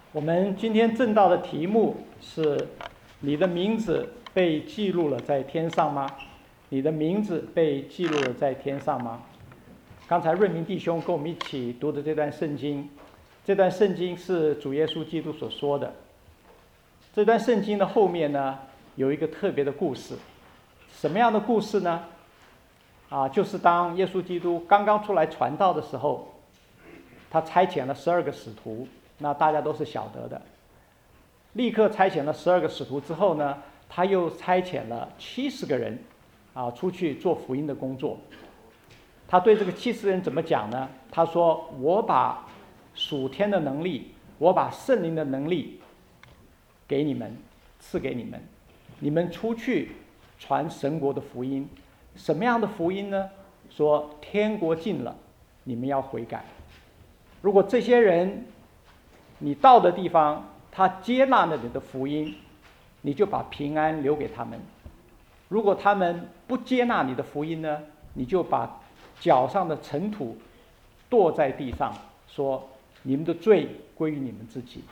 我们今天正道的题目是：你的名字被记录了在天上吗？你的名字被记录了在天上吗？刚才瑞明弟兄跟我们一起读的这段圣经，这段圣经是主耶稣基督所说的。这段圣经的后面呢，有一个特别的故事。什么样的故事呢？就是当耶稣基督刚刚出来传道的时候，他差遣了12个使徒，那大家都是晓得的。立刻差遣了12个使徒之后呢，他又差遣了70个人出去做福音的工作。他对这个70人怎么讲呢？他说：我把属天的能力，我把圣灵的能力给你们，赐给你们，你们出去传神国的福音。什么样的福音呢？说天国近了，你们要悔改。如果这些人你到的地方他接纳了你的福音，你就把平安留给他们；如果他们不接纳你的福音呢，你就把脚上的尘土跺在地上，说你们的罪归于你们自己。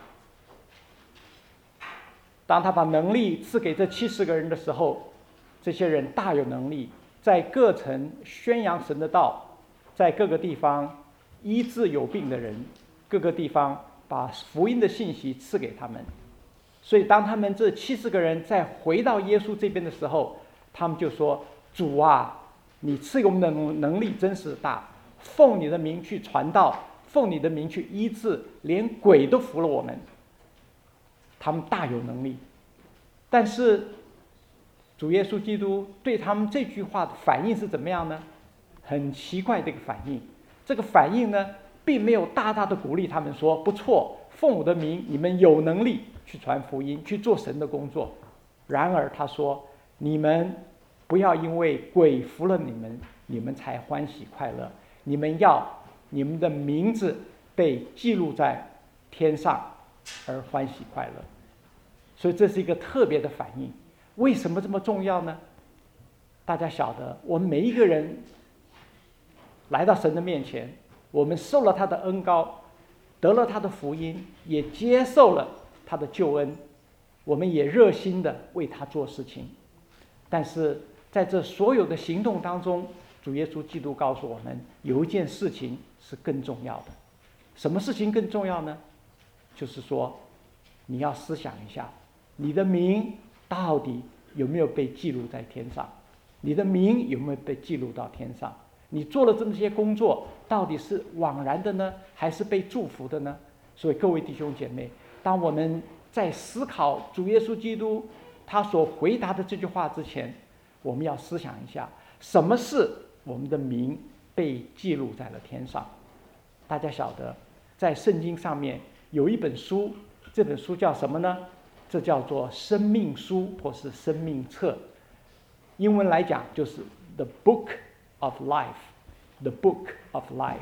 当他把能力赐给这70个人的时候，这些人大有能力，在各城宣扬神的道，在各个地方医治有病的人，各个地方把福音的信息赐给他们。所以当他们这70个人再回到耶稣这边的时候，他们就说：主啊，你赐给我们的能力真是大，奉你的名去传道，奉你的名去医治，连鬼都服了我们。他们大有能力。但是主耶稣基督对他们这句话的反应是怎么样呢？很奇怪的一个反应。这个反应呢，并没有大大的鼓励他们说：不错，奉我的名，你们有能力去传福音，去做神的工作。然而他说：你们不要因为鬼服了你们，你们才欢喜快乐。你们要你们的名字被记录在天上而欢喜快乐。所以这是一个特别的反应。为什么这么重要呢？大家晓得，我们每一个人来到神的面前，我们受了他的恩膏，得了他的福音，也接受了他的救恩，我们也热心的为他做事情。但是在这所有的行动当中，主耶稣基督告诉我们，有一件事情是更重要的。什么事情更重要呢？就是说，你要思想一下，你的名到底有没有被记录在天上？你的名有没有被记录到天上？你做了这么些工作，到底是枉然的呢，还是被祝福的呢？所以各位弟兄姐妹，当我们在思考主耶稣基督他所回答的这句话之前，我们要思想一下，什么是我们的名被记录在了天上？大家晓得，在圣经上面有一本书，这本书叫什么呢？这叫做生命书或是生命册。英文来讲就是 The Book of Life。 The Book of Life。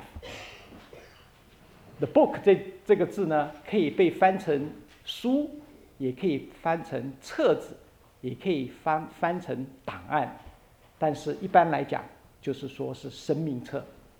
The Book 这个字呢，可以被翻成书，也可以翻成册子，也可以翻成档案，但是一般来讲就是说是生命册。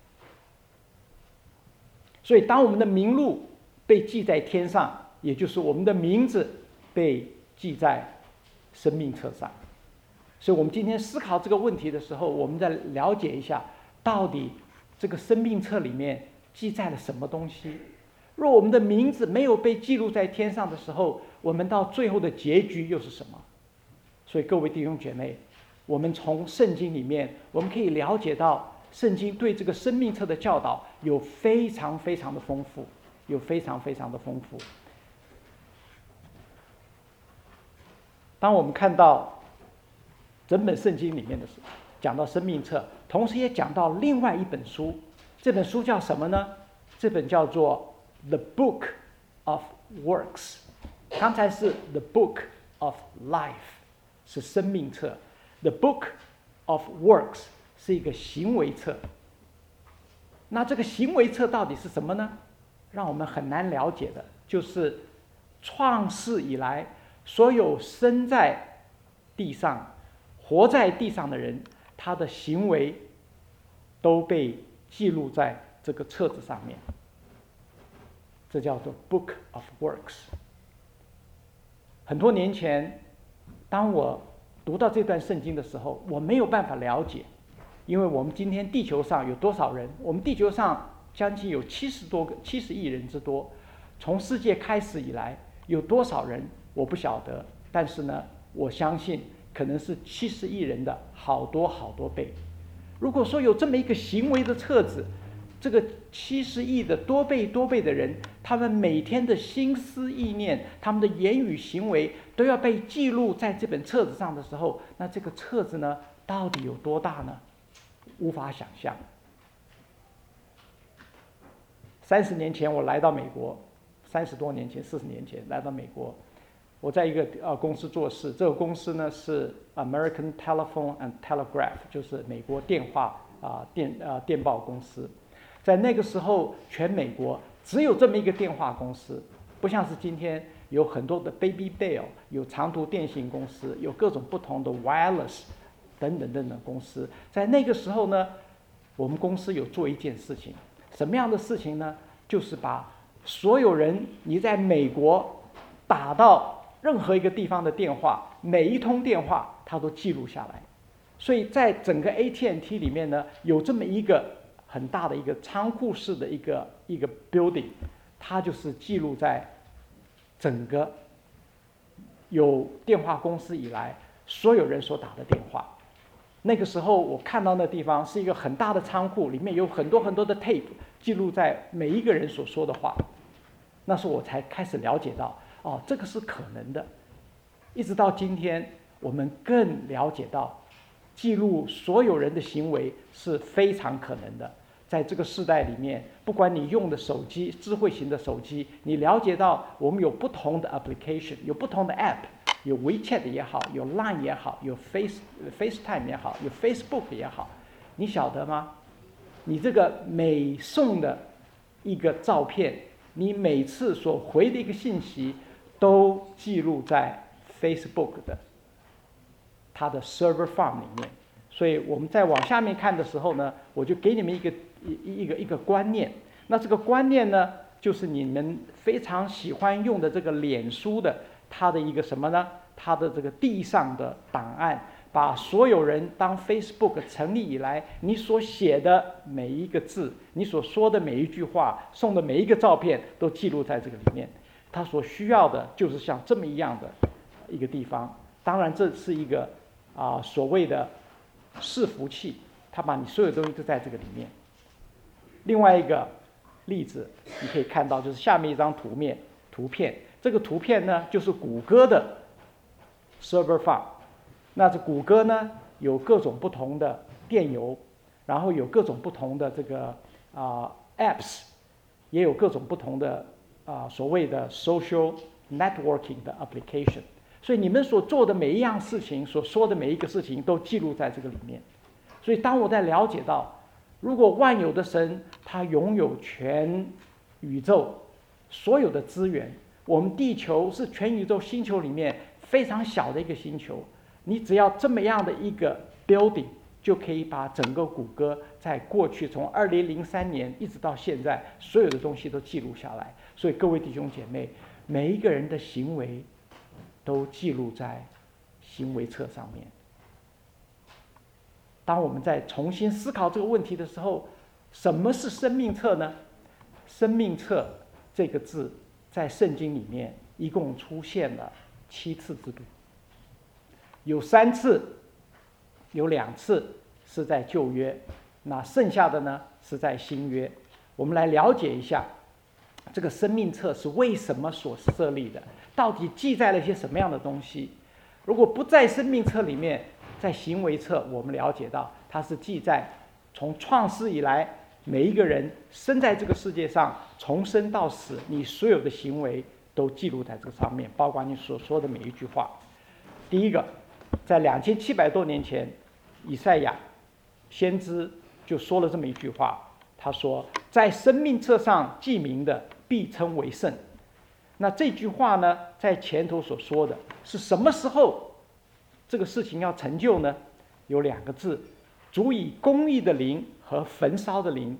所以当我们的名录被记在天上，也就是我们的名字被记在生命册上。所以我们今天思考这个问题的时候，我们再了解一下，到底这个生命册里面记载了什么东西。若我们的名字没有被记录在天上的时候，我们到最后的结局又是什么？所以各位弟兄姐妹，我们从圣经里面我们可以了解到，圣经对这个生命册的教导有非常非常的丰富，有非常非常的丰富。当我们看到整本圣经里面的时候，讲到生命册，同时也讲到另外一本书。这本书叫什么呢？这本叫做 The Book of Works。 刚才是 The Book of Life， 是生命册。 The Book of Works 是一个行为册。那这个行为册到底是什么呢？让我们很难了解的，就是创世以来所有生在地上活在地上的人，他的行为都被记录在这个册子上面。 这叫做 Book of Works。很多年前，当我读到这段圣经的时候，我没有办法了解，因为我们今天地球上有多少人？我们地球上将近有70亿人之多。从世界开始以来，有多少人我不晓得，但是呢，我相信可能是70亿人的好多好多倍。如果说有这么一个行为的册子，这个70亿的多倍的人，他们每天的心思意念，他们的言语行为都要被记录在这本册子上的时候，那这个册子呢，到底有多大呢？无法想象。30年前我来到美国，30多年前，40年前来到美国，我在一个公司做事。这个公司呢是 American Telephone and Telegraph， 就是美国电话电报公司。在那个时候，全美国只有这么一个电话公司，不像是今天有很多的 Baby Bell， 有长途电信公司，有各种不同的 wireless 等等公司。在那个时候呢，我们公司有做一件事情，什么样的事情呢？就是把所有人你在美国打到任何一个地方的电话，每一通电话它都记录下来。所以在整个 AT&T 里面呢，有这么一个很大的一个仓库式的一个 building， 它就是记录在整个有电话公司以来所有人所打的电话。那个时候我看到那地方是一个很大的仓库，里面有很多的 tape 记录在每一个人所说的话。那时候我才开始了解到，哦，这个是可能的。一直到今天，我们更了解到，记录所有人的行为是非常可能的。在这个时代里面，不管你用的手机，智慧型的手机，你了解到我们有不同的 application， 有不同的 app， 有 WeChat 也好，有 Line 也好，有 FaceTime 也好，有 Facebook 也好，你晓得吗？你这个每送的一个照片，你每次所回的一个信息，都记录在 Facebook 的它的 server farm 里面。所以我们再往下面看的时候呢，我就给你们一个观念。那这个观念呢，就是你们非常喜欢用的这个脸书的它的一个什么呢？它的这个地上的档案，把所有人当 Facebook 成立以来，你所写的每一个字，你所说的每一句话，送的每一个照片，都记录在这个里面。它所需要的就是像这么一样的一个地方。当然，这是一个所谓的伺服器，它把你所有东西都在这个里面。另外一个例子，你可以看到，就是下面一张图片。这个图片呢，就是谷歌的 server farm。那这谷歌呢，有各种不同的电邮，然后有各种不同的这个apps， 也有各种不同的所谓的 social networking 的 application。所以你们所做的每一样事情，所说的每一个事情，都记录在这个里面。所以当我在了解到，如果万有的神他拥有全宇宙所有的资源，我们地球是全宇宙星球里面非常小的一个星球，你只要这么样的一个 building， 就可以把整个谷歌在过去从2003年一直到现在所有的东西都记录下来。所以各位弟兄姐妹，每一个人的行为都记录在行为册上面。当我们在重新思考这个问题的时候，什么是生命册呢？生命册这个字在圣经里面一共出现了7次之多，有3次，有2次是在旧约，那剩下的呢是在新约。我们来了解一下这个生命册是为什么所设立的，到底记载了一些什么样的东西。如果不在生命册里面，在行为册我们了解到它是记载从创世以来，每一个人生在这个世界上，从生到死，你所有的行为都记录在这个上面，包括你所说的每一句话。第一个，在2700多年前，以赛亚先知就说了这么一句话，他说在生命册上记名的必称为圣。那这句话呢，在前头所说的是什么时候这个事情要成就呢？有2个字，主以公义的灵和焚烧的灵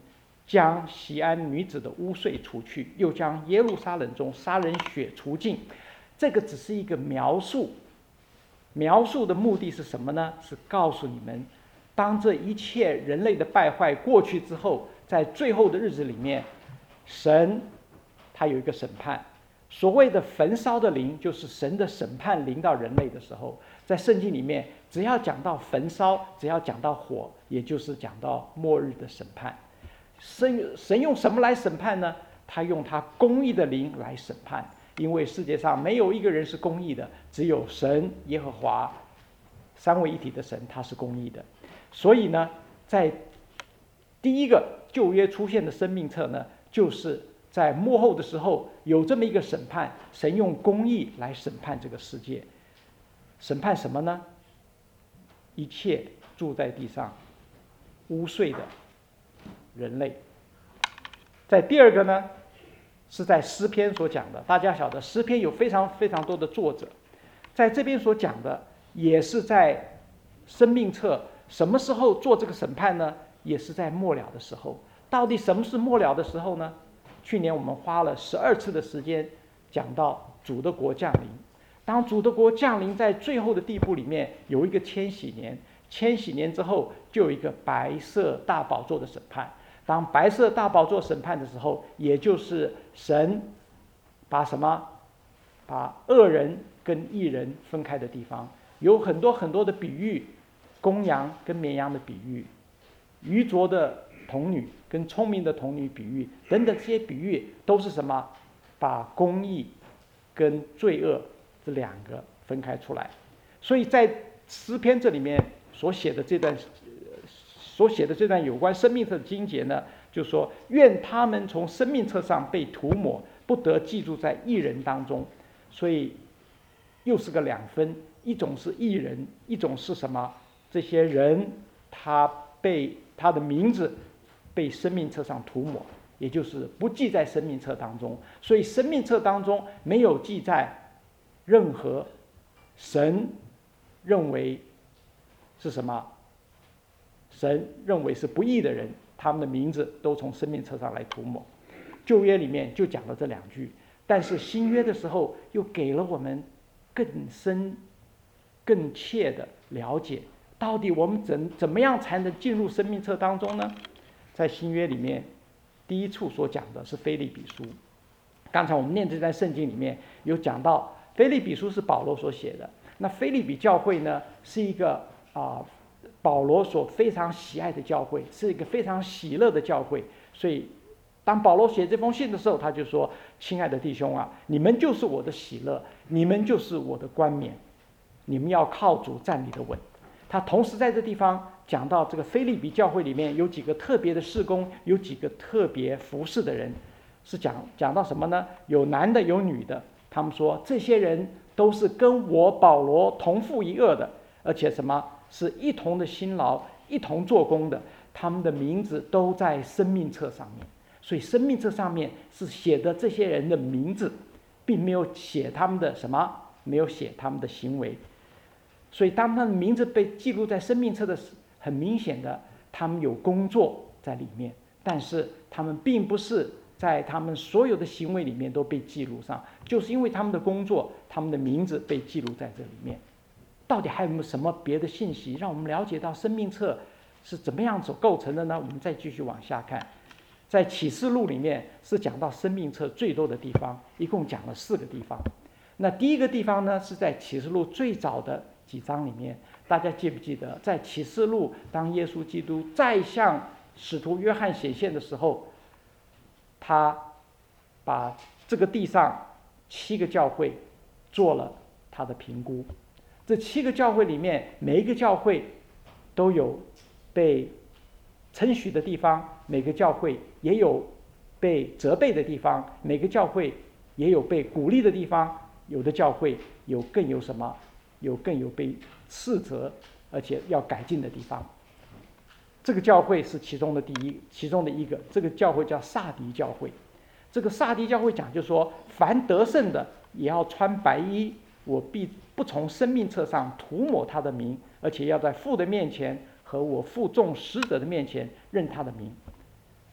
将锡安女子的污秽除去，又将耶路撒冷中杀人血除尽。这个只是一个描述，描述的目的是什么呢？是告诉你们，当这一切人类的败坏过去之后，在最后的日子里面，神他有一个审判。所谓的焚烧的灵，就是神的审判临到人类的时候，在圣经里面，只要讲到焚烧，只要讲到火，也就是讲到末日的审判。神用什么来审判呢？他用他公义的灵来审判，因为世界上没有一个人是公义的，只有神耶和华三位一体的神，他是公义的。所以呢，在第一个旧约出现的生命册呢，就是在末后的时候有这么一个审判，神用公义来审判这个世界。审判什么呢？一切住在地上污秽的人类。在第二个呢，是在诗篇所讲的。大家晓得诗篇有非常非常多的作者，在这边所讲的也是在生命册什么时候做这个审判呢？也是在末了的时候。到底什么是末了的时候呢？去年我们花了12次的时间讲到主的国降临。当主的国降临在最后的地步里面，有一个千禧年，千禧年之后就有一个白色大宝座的审判。当白色大宝座审判的时候，也就是神把什么？把恶人跟义人分开的地方。有很多很多的比喻，公羊跟绵羊的比喻，愚拙的童女跟聪明的童女比喻等等，这些比喻都是什么？把公义跟罪恶这两个分开出来。所以在诗篇这里面所写的这段有关生命册的经节呢，就说愿他们从生命册上被涂抹，不得记住在义人当中。所以又是个两分，一种是义人，一种是什么？这些人他的名字被生命册上涂抹，也就是不记在生命册当中。所以生命册当中没有记载任何神认为是什么？神认为是不义的人，他们的名字都从生命册上来涂抹。旧约里面就讲了这两句，但是新约的时候又给了我们更深更切的了解，到底我们怎么样才能进入生命册当中呢？在新约里面第一处所讲的是腓立比书。刚才我们念这段圣经里面有讲到，腓立比书是保罗所写的。那腓立比教会呢，是一个保罗所非常喜爱的教会，是一个非常喜乐的教会。所以当保罗写这封信的时候，他就说：亲爱的弟兄啊，你们就是我的喜乐，你们就是我的冠冕，你们要靠主站立的稳。他同时在这地方讲到这个腓立比教会里面有几个特别的事工，有几个特别服侍的人，是讲到什么呢？有男的有女的。他们说这些人都是跟我保罗同父一轭的，而且什么？是一同的辛劳，一同做工的。他们的名字都在生命册上面。所以生命册上面是写的这些人的名字，并没有写他们的什么，没有写他们的行为。所以当他们的名字被记录在生命册的，很明显的他们有工作在里面，但是他们并不是在他们所有的行为里面都被记录上，就是因为他们的工作，他们的名字被记录在这里面。到底还有没有什么别的信息让我们了解到生命册是怎么样所构成的呢？我们再继续往下看。在启示录里面是讲到生命册最多的地方，一共讲了4个地方。那第一个地方呢，是在启示录最早的几章里面。大家记不记得，在启示录当耶稣基督再向使徒约翰显现的时候，他把这个地上7个教会做了他的评估。这7个教会里面，每一个教会都有被称许的地方，每个教会也有被责备的地方，每个教会也有被鼓励的地方，有的教会更有什么？更有被斥责而且要改进的地方。这个教会是其中的一个，这个教会叫撒狄教会。这个撒狄教会讲，就是说凡得胜的也要穿白衣，我必不从生命册上涂抹他的名，而且要在父的面前和我父众使者的面前认他的名。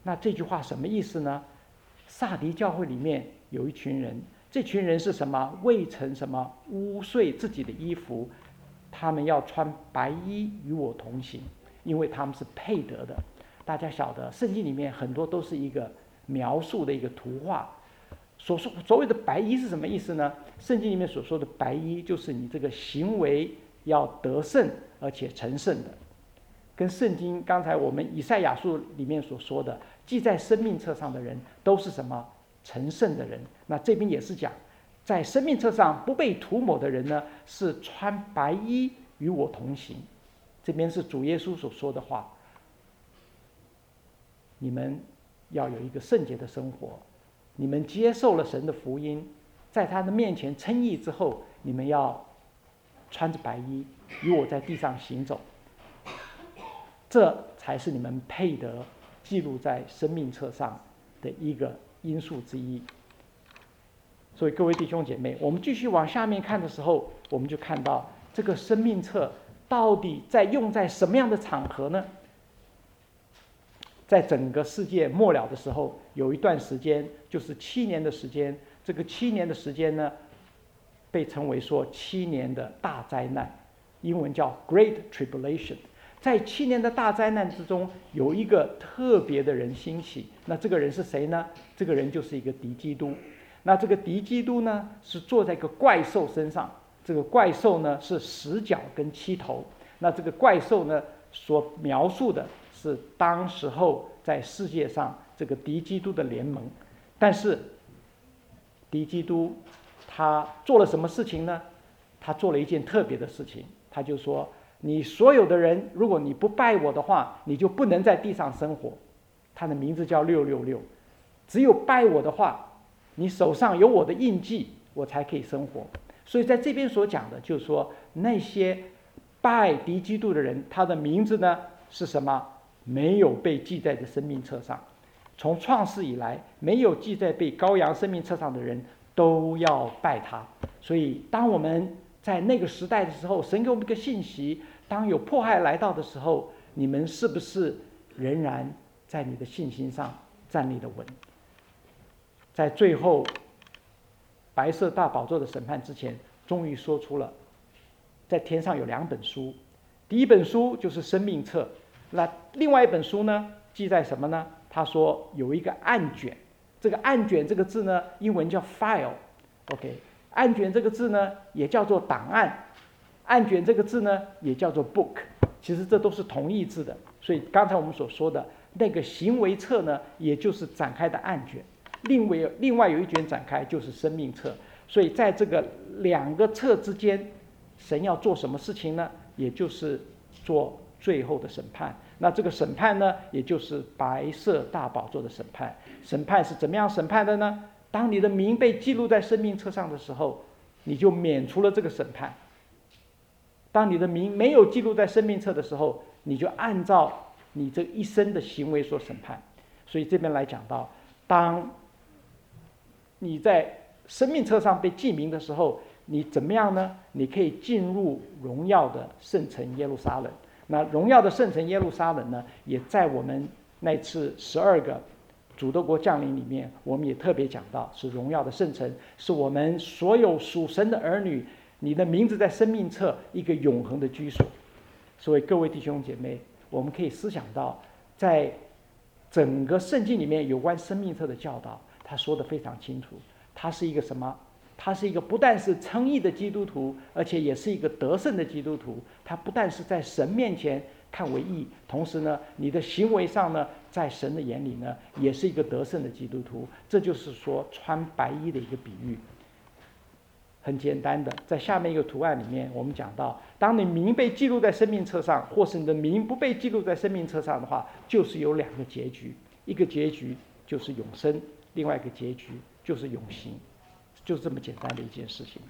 那这句话什么意思呢？撒狄教会里面有一群人，这群人是什么？未曾什么污秽自己的衣服，他们要穿白衣与我同行，因为他们是配得的。大家晓得，圣经里面很多都是一个描述的一个图画。所谓的白衣是什么意思呢？圣经里面所说的白衣，就是你这个行为要得胜而且成圣的，跟圣经刚才我们以赛亚书里面所说的记在生命册上的人都是什么？成圣的人。那这边也是讲，在生命册上不被涂抹的人呢，是穿白衣与我同行。这边是主耶稣所说的话，你们要有一个圣洁的生活，你们接受了神的福音，在他的面前称义之后，你们要穿着白衣与我在地上行走，这才是你们配得记录在生命册上的一个因素之一。所以各位弟兄姐妹，我们继续往下面看的时候，我们就看到这个生命册到底用在什么样的场合呢？在整个世界末了的时候，有一段时间就是7年的时间，这个7年的时间呢，被称为说7年的大灾难，英文叫 Great Tribulation。在7年的大灾难之中，有一个特别的人兴起，那这个人是谁呢？这个人就是一个敌基督。那这个敌基督呢，是坐在一个怪兽身上，这个怪兽呢是10角跟7头。那这个怪兽呢，所描述的是当时候在世界上这个敌基督的联盟。但是敌基督他做了什么事情呢？他做了一件特别的事情，他就说，你所有的人，如果你不拜我的话，你就不能在地上生活。他的名字叫666，只有拜我的话，你手上有我的印记，我才可以生活。所以在这边所讲的就是说，那些拜敌基督的人，他的名字呢是什么？没有被记在这生命册上。从创世以来，没有记在被羔羊生命册上的人都要拜他。所以当我们在那个时代的时候，神给我们一个信息，当有迫害来到的时候，你们是不是仍然在你的信心上站立得稳？在最后白色大宝座的审判之前，终于说出了，在天上有2本书，第一本书就是生命册，那另外一本书呢，记在什么呢？他说有一个案卷，这个案卷这个字呢，英文叫 file，OK， 案卷这个字呢，也叫做档案，案卷这个字呢，也叫做 book， 其实这都是同义字的。所以刚才我们所说的那个行为册呢，也就是展开的案卷。另外有一卷展开就是生命册。所以在这个2个册之间，神要做什么事情呢？也就是做最后的审判。那这个审判呢，也就是白色大宝座的审判。审判是怎么样审判的呢？当你的名被记录在生命册上的时候，你就免除了这个审判。当你的名没有记录在生命册的时候，你就按照你这一生的行为所审判。所以这边来讲到，当你在生命册上被记名的时候，你怎么样呢？你可以进入荣耀的圣城耶路撒冷。那荣耀的圣城耶路撒冷呢，也在我们那次12个主的国降临里面，我们也特别讲到，是荣耀的圣城，是我们所有属神的儿女，你的名字在生命册一个永恒的居所。所以各位弟兄姐妹，我们可以思想到，在整个圣经里面有关生命册的教导，他说得非常清楚，他是一个什么？他是一个不但是称义的基督徒，而且也是一个得胜的基督徒。他不但是在神面前看为义，同时呢，你的行为上呢，在神的眼里呢，也是一个得胜的基督徒。这就是说穿白衣的一个比喻。很简单的，在下面一个图案里面，我们讲到，当你名被记录在生命册上，或是你的名不被记录在生命册上的话，就是有2个结局，一个结局就是永生，另外一个结局就是永刑。就是这么简单的一件事情。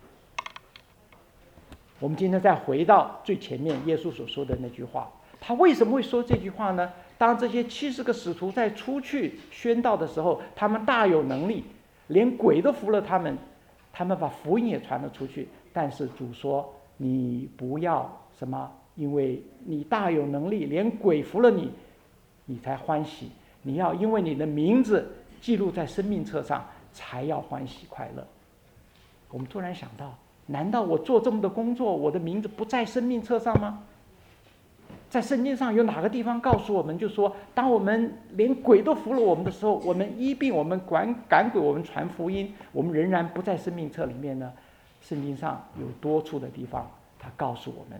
我们今天再回到最前面耶稣所说的那句话，他为什么会说这句话呢？当这些70个使徒在出去宣道的时候，他们大有能力，连鬼都服了他们，他们把福音也传了出去。但是主说，你不要什么，因为你大有能力，连鬼服了你，你才欢喜。 你要因为你的名字记录在生命册上，才要欢喜快乐。我们突然想到，难道我做这么多工作，我的名字不在生命册上吗？在圣经上有哪个地方告诉我们，就说当我们连鬼都服了我们的时候，我们医病，我们赶鬼，我们传福音，我们仍然不在生命册里面呢？圣经上有多处的地方，他告诉我们，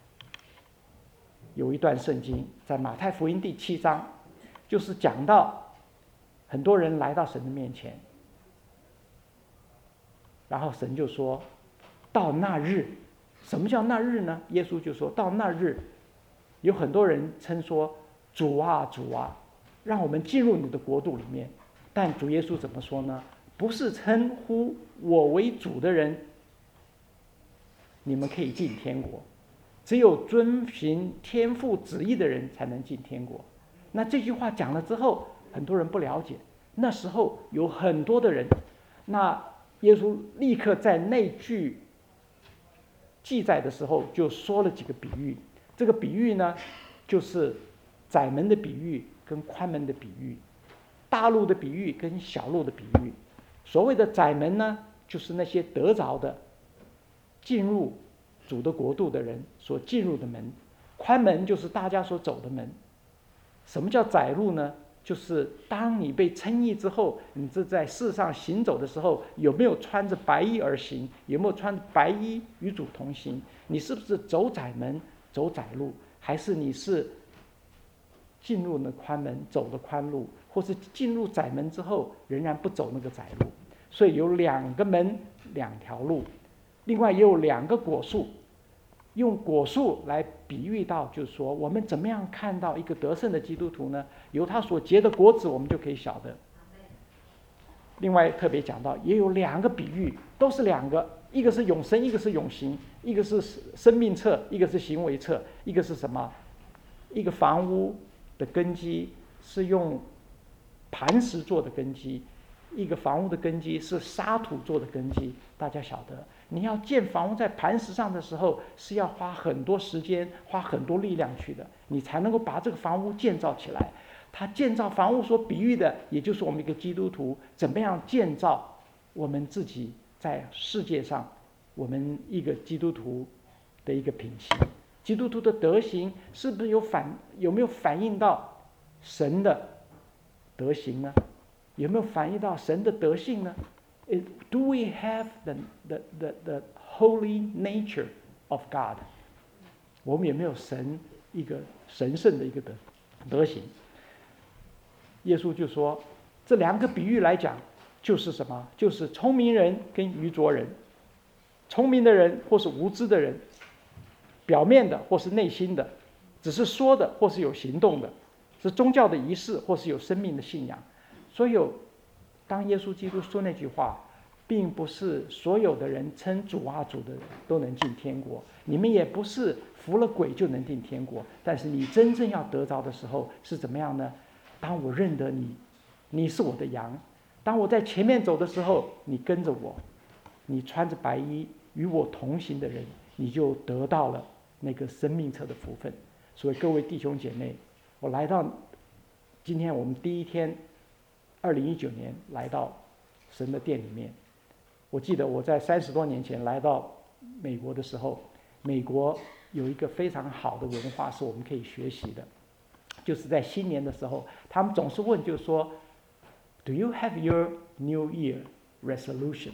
有一段圣经在马太福音第7章，就是讲到很多人来到神的面前，然后神就说，到那日，什么叫那日呢？耶稣就说到那日，有很多人称说，主啊主啊，让我们进入你的国度里面。但主耶稣怎么说呢？不是称呼我为主的人，你们可以进天国，只有遵循天父旨意的人才能进天国。那这句话讲了之后，很多人不了解。那时候有很多的人，那耶稣立刻在那句记载的时候就说了几个比喻。这个比喻呢，就是窄门的比喻跟宽门的比喻，大路的比喻跟小路的比喻。所谓的窄门呢，就是那些得着的进入主的国度的人所进入的门，宽门就是大家所走的门。什么叫窄路呢？就是当你被称义之后，你这在世上行走的时候，有没有穿着白衣而行？有没有穿着白衣与主同行？你是不是走窄门走窄路，还是你是进入了宽门走了宽路，或是进入窄门之后仍然不走那个窄路？所以有2个门2条路，另外也有2个果树，用果树来比喻到，就是说我们怎么样看到一个得胜的基督徒呢？由他所结的果子我们就可以晓得。另外特别讲到，也有2个比喻，都是2个，一个是永生，一个是永刑，一个是生命册，一个是行为册。一个是什么？一个房屋的根基是用磐石做的根基，一个房屋的根基是沙土做的根基。大家晓得，你要建房屋在磐石上的时候，是要花很多时间花很多力量去的，你才能够把这个房屋建造起来。他建造房屋所比喻的，也就是我们一个基督徒怎么样建造我们自己在世界上，我们一个基督徒的一个品行。基督徒的德行是不是有没有反映到神的德行呢？有没有反映到神的德性呢？Do we have the holy nature of God？ 我们有没有神一个神圣的一个德行？耶稣就说，这2个比喻来讲，就是什么？就是聪明人跟愚拙人。聪明的人或是无知的人，表面的或是内心的，只是说的或是有行动的，是宗教的仪式或是有生命的信仰。所以当耶稣基督说那句话，并不是所有的人称主啊主的人都能进天国，你们也不是服了鬼就能进天国。但是你真正要得着的时候是怎么样呢？当我认得你，你是我的羊，当我在前面走的时候，你跟着我，你穿着白衣与我同行的人，你就得到了那个生命册的福分。所以各位弟兄姐妹，我来到今天我们第一天，2019年来到神的殿里面。我记得我在30多年前来到美国的时候，美国有一个非常好的文化是我们可以学习的，就是在新年的时候，他们总是问，就是说 Do you have your New Year resolution?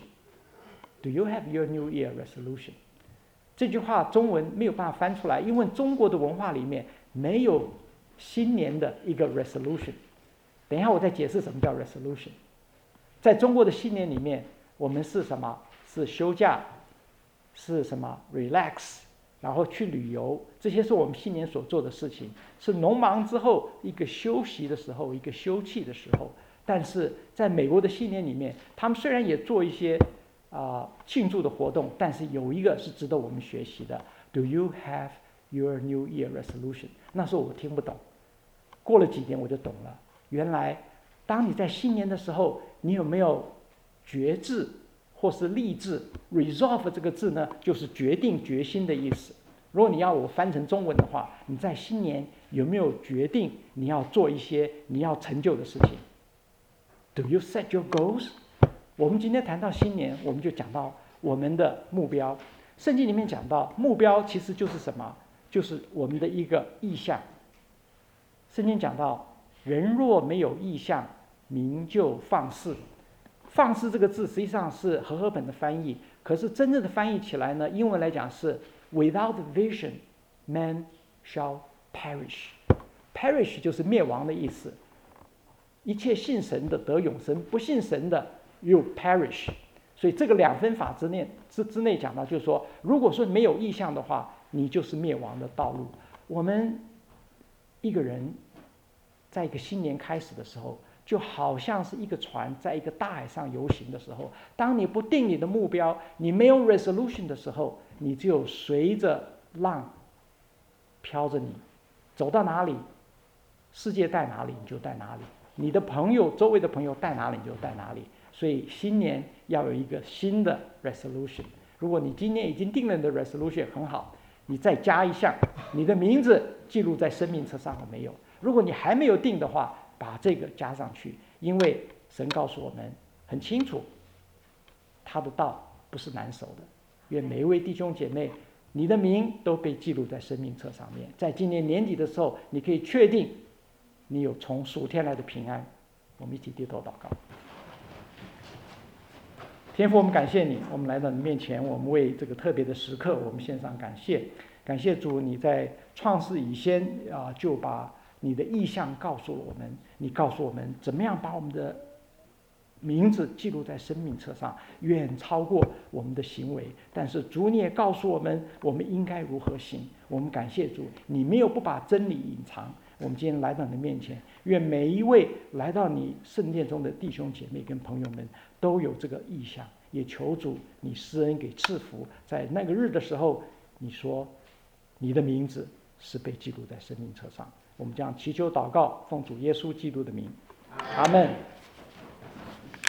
Do you have your New Year resolution? 这句话中文没有办法翻出来，因为中国的文化里面没有新年的一个 resolution。等一下我再解释什么叫 resolution。在中国的新年里面，我们是什么？是休假，是什么 relax， 然后去旅游，这些是我们新年所做的事情，是农忙之后一个休息的时候，一个休憩的时候。但是在美国的新年里面，他们虽然也做一些庆祝的活动，但是有一个是值得我们学习的。Do you have your New Year resolution？ 那时候我听不懂，过了几年我就懂了。原来当你在新年的时候，你有没有决志或是立志 ？resolve 这个字呢，就是决定决心的意思。如果你要我翻成中文的话，你在新年有没有决定你要做一些你要成就的事情 ？Do you set your goals？ 我们今天谈到新年，我们就讲到我们的目标。圣经里面讲到目标其实就是什么？就是我们的一个意向。圣经讲到，人若没有意向，民就放肆。放肆这个字实际上是和合本的翻译，可是真正的翻译起来呢，英文来讲是 Without vision, man shall perish. Perish 就是灭亡的意思。一切信神的得永生，不信神的又 perish。所以这个2分法之内讲到，就是说，如果说没有意向的话，你就是灭亡的道路。我们一个人在一个新年开始的时候，就好像是一个船在一个大海上游行的时候，当你不定你的目标，你没有 resolution 的时候，你就随着浪飘着你，走到哪里，世界带哪里你就带哪里，你的朋友周围的朋友带哪里你就带哪里。所以新年要有一个新的 resolution。如果你今年已经定了你的 resolution 很好，你再加一项，你的名字记录在生命册上了没有？如果你还没有定的话，把这个加上去，因为神告诉我们很清楚，他的道不是难守的。愿每一位弟兄姐妹，你的名都被记录在生命册上面，在今年年底的时候，你可以确定你有从属天来的平安。我们一起低头祷告。天父，我们感谢你，我们来到你面前，我们为这个特别的时刻，我们献上感谢。感谢主，你在创世以前就把你的意向告诉了我们，你告诉我们怎么样把我们的名字记录在生命册上，远超过我们的行为。但是主，你也告诉我们，我们应该如何行。我们感谢主，你没有不把真理隐藏。我们今天来到你的面前，愿每一位来到你圣殿中的弟兄姐妹跟朋友们都有这个意向，也求主你施恩给赐福。在那个日的时候，你说你的名字是被记录在生命册上。我们将祈求祷告，奉主耶稣基督的名，阿们。